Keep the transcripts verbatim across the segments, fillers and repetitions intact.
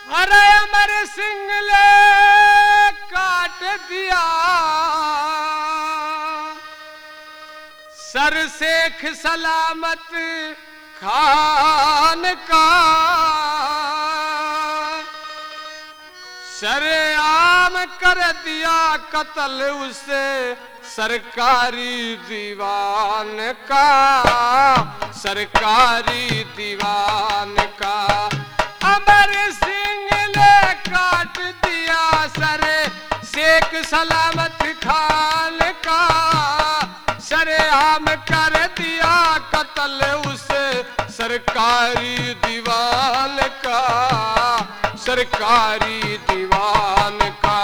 अरे अमर सिंह ले काट दिया सर शेख सलामत खान का, सरेआम कर दिया कत्ल उसे सरकारी दीवान का, सरकारी दीवान का। अमर सिंह ने काट दिया सर शेख सलामत खान का, सरेआम कर दिया कत्ल उसे सरकारी दीवान का, सरकारी दीवान का।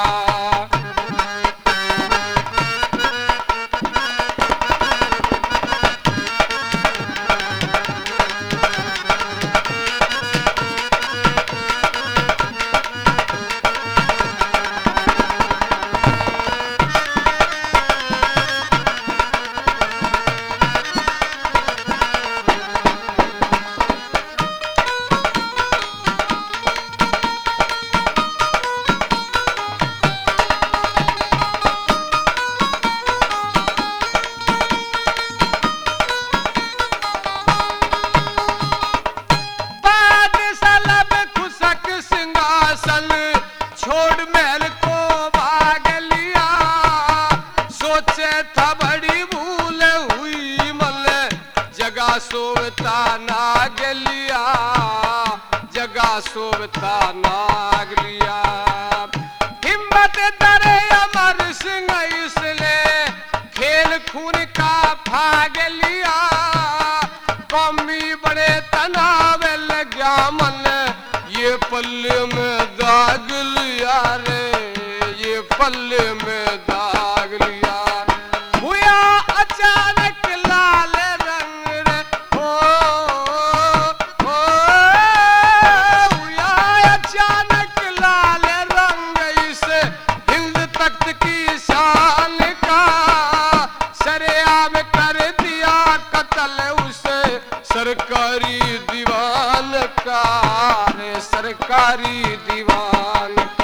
छोड़ महल को भाग लिया, सोचे था बड़ी भूल हुई मन, जगह सोवता नाग लिया, जगह सोवता नाग लिया। हिम्मत दरे अमर सिंह इसने खेल खून का भाग लिया, कौमी बड़े तनाव लगा मन, ये पल्ले में दाग लिया रे, ये पल्ले में दाग लिया। हुआ अचानक लाल रंग रे, हो हो हुआ अचानक लाल रंग इस हिंद तख्त की शान का, सरेआम कर दिया कत्ल उसे सरकारी दीवान का, सरकारी दीवान का।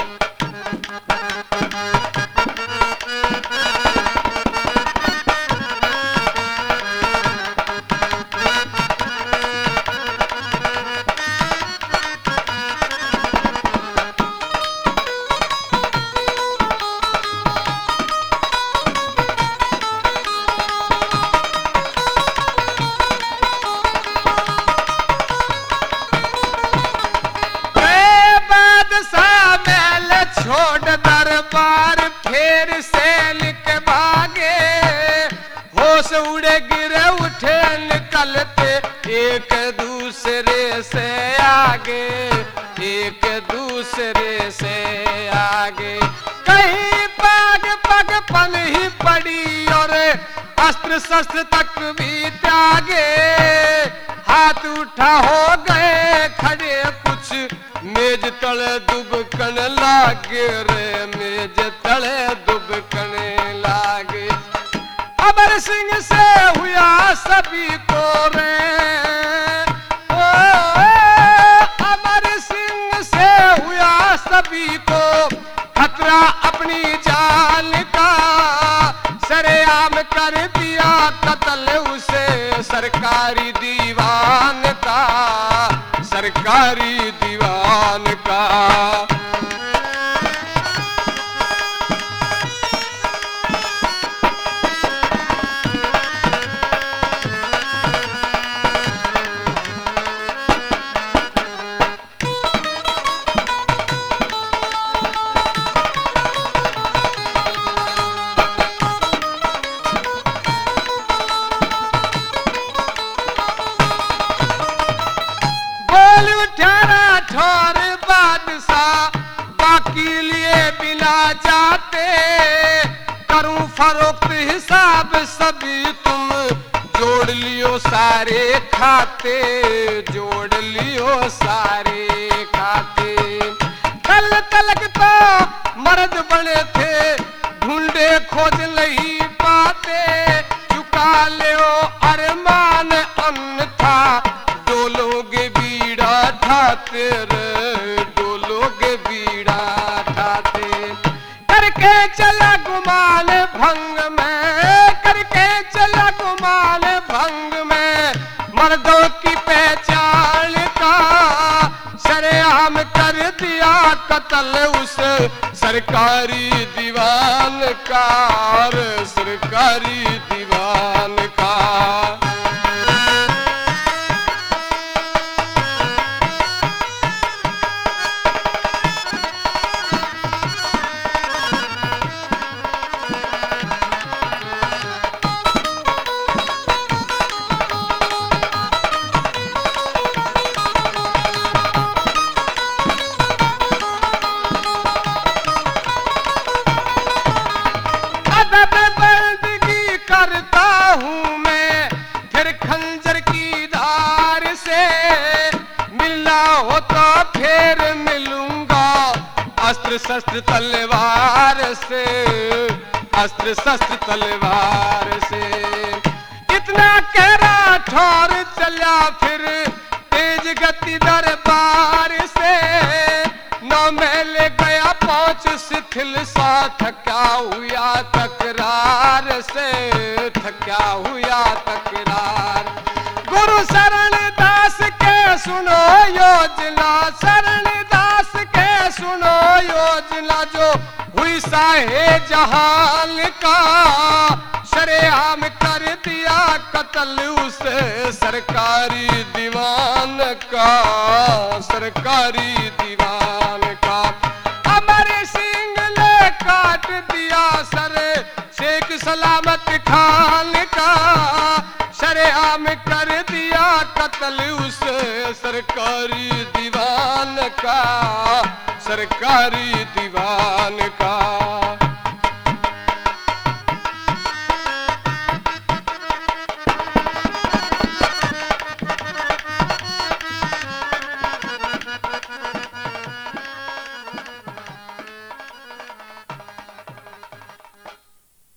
छोड़ दरबार फेर से लिख भागे, होश उड़े गिरे उठे निकलते एक दूसरे से आगे, एक दूसरे से आगे। कहीं पग पग पन ही पड़ी और अस्त्र शस्त्र तक भी त्यागे, हाथ उठा हो गए खड़े कुछ मेज तले दुबकन लागे रे, मेज तले दुबकन लागे। अमर सिंह से हुआ सभी को रे, ओ, अमर सिंह से हुआ सभी को खतरा अपनी जान का, सरेआम कर दिया कत्ल उसे सरकारी दीवान का, सरकारी दीवान का। ठोर बादशाह बाकी लिए बिना चाहते, करूं फरोख्त हिसाब सभी तुम जोड़ लियो सारे खाते, जोड़ लियो सारे खाते। कल तलक तो मर्द बने थे ढूंढे खोज नहीं पाते, चुका ले अरमान अन्न था डोलोगे बीड़ा ठाते रे, लोग बीड़ा ठाते। करके चला गुमान भंग में, करके चला गुमान भंग में, मर्दों की पहचान का शरेआम कर दिया कत्ल उस सरकारी दीवान का, सरकारी दीवान का। करता हूँ मैं फिर खंजर की धार से, मिलना हो तो फिर मिलूंगा अस्त्र शस्त्र तलवार से, अस्त्र शस्त्र तलवार से। इतना कह रहा ठौर चला फिर तेज गति दरबार से, नौ महल गया पहुंच शिथिल सा, थका हुआ तकरार से, थका हुआ तकरार। गुरु शरण दास के सुनो योजना, शरण दास के सुनो योजना, जो हुई साहे जहान का शरेआम कर दिया कत्ल उस सरकारी दीवान का, सरकारी दीवान का। अमर सिंह ने काट दिया सर शेख सलामत खान का, शरेआम कर दिया कत्ल उस सरकारी दीवान का, सरकारी दीवान का।